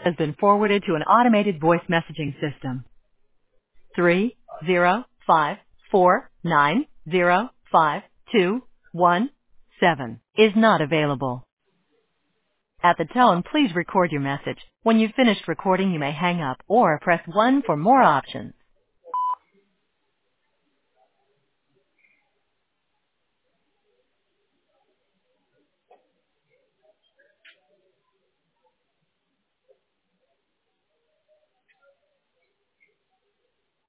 has been forwarded to an automated voice messaging system. 30549052117 is not available. At the tone, please record your message. When you've finished recording, you may hang up or press 1 for more options.